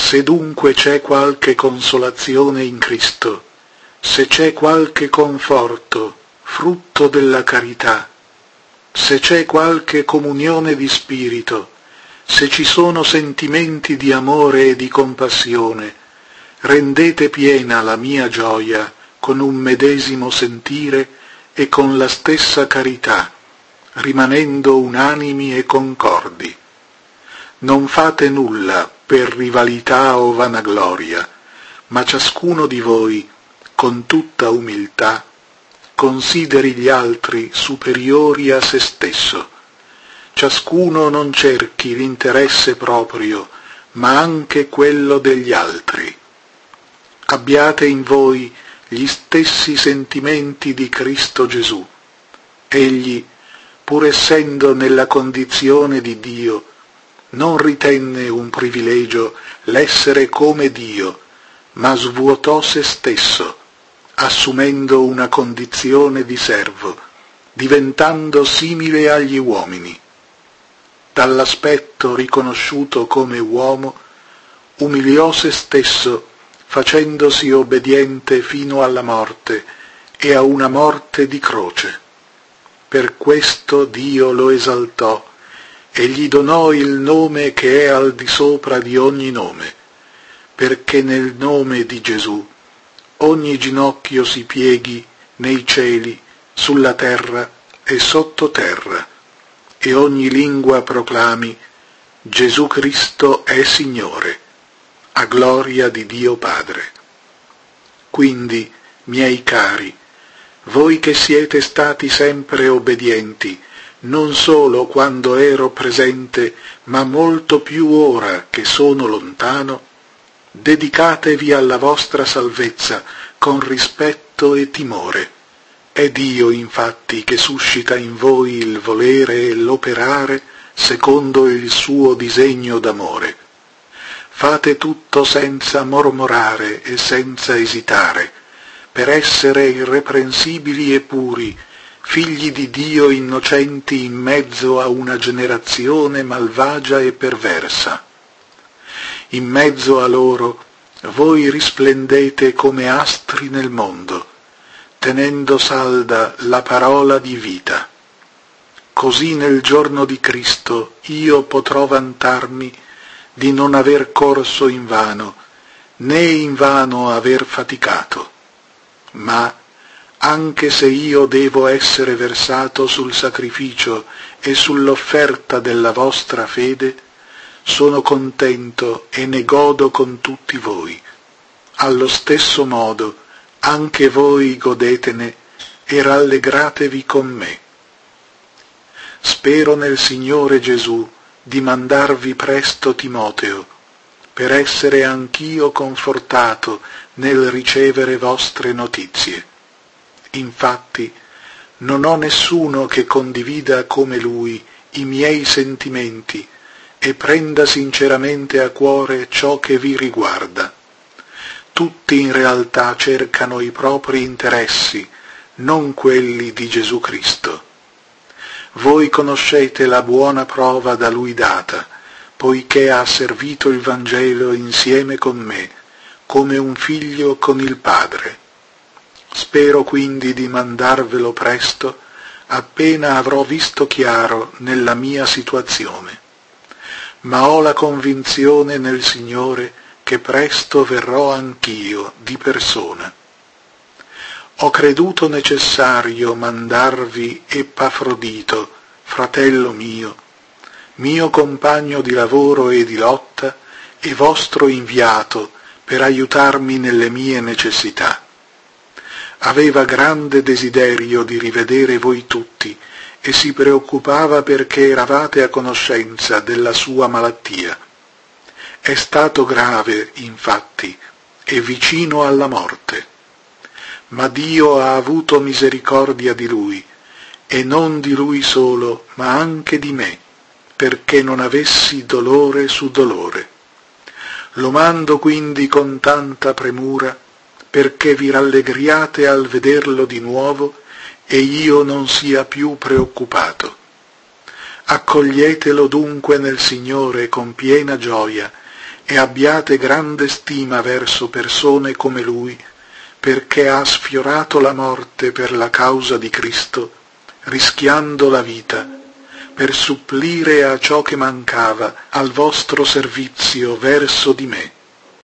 Se dunque c'è qualche consolazione in Cristo, se c'è qualche conforto, frutto della carità, se c'è qualche comunione di spirito, se ci sono sentimenti di amore e di compassione, rendete piena la mia gioia con un medesimo sentire e con la stessa carità, rimanendo unanimi e concordi. Non fate nulla per rivalità o vanagloria, ma ciascuno di voi, con tutta umiltà, consideri gli altri superiori a se stesso. Ciascuno non cerchi l'interesse proprio, ma anche quello degli altri. Abbiate in voi gli stessi sentimenti di Cristo Gesù. Egli, pur essendo nella condizione di Dio, non ritenne un privilegio l'essere come Dio, ma svuotò se stesso, assumendo una condizione di servo, diventando simile agli uomini. Dall'aspetto riconosciuto come uomo, umiliò se stesso, facendosi obbediente fino alla morte e a una morte di croce. Per questo Dio lo esaltò e gli donò il nome che è al di sopra di ogni nome, perché nel nome di Gesù ogni ginocchio si pieghi nei cieli, sulla terra e sottoterra, e ogni lingua proclami: Gesù Cristo è Signore, a gloria di Dio Padre. Quindi, miei cari, voi che siete stati sempre obbedienti, non solo quando ero presente, ma molto più ora che sono lontano, dedicatevi alla vostra salvezza con rispetto e timore. È Dio, infatti, che suscita in voi il volere e l'operare secondo il suo disegno d'amore. Fate tutto senza mormorare e senza esitare, per essere irreprensibili e puri, figli di Dio innocenti in mezzo a una generazione malvagia e perversa. In mezzo a loro voi risplendete come astri nel mondo, tenendo salda la parola di vita. Così nel giorno di Cristo io potrò vantarmi di non aver corso invano, né invano aver faticato. Ma, anche se io devo essere versato sul sacrificio e sull'offerta della vostra fede, sono contento e ne godo con tutti voi. Allo stesso modo, anche voi godetene e rallegratevi con me. Spero nel Signore Gesù di mandarvi presto Timoteo, per essere anch'io confortato nel ricevere vostre notizie. Infatti, non ho nessuno che condivida come lui i miei sentimenti e prenda sinceramente a cuore ciò che vi riguarda. Tutti in realtà cercano i propri interessi, non quelli di Gesù Cristo. Voi conoscete la buona prova da lui data, poiché ha servito il Vangelo insieme con me, come un figlio con il Padre. Spero quindi di mandarvelo presto, appena avrò visto chiaro nella mia situazione. Ma ho la convinzione nel Signore che presto verrò anch'io di persona. Ho creduto necessario mandarvi Epafrodito, fratello mio compagno di lavoro e di lotta, e vostro inviato per aiutarmi nelle mie necessità. Aveva grande desiderio di rivedere voi tutti e si preoccupava perché eravate a conoscenza della sua malattia. È stato grave, infatti, e vicino alla morte. Ma Dio ha avuto misericordia di lui, e non di lui solo, ma anche di me, perché non avessi dolore su dolore. Lo mando quindi con tanta premura, perché vi rallegriate al vederlo di nuovo e io non sia più preoccupato. Accoglietelo dunque nel Signore con piena gioia e abbiate grande stima verso persone come lui, perché ha sfiorato la morte per la causa di Cristo, rischiando la vita, per supplire a ciò che mancava al vostro servizio verso di me.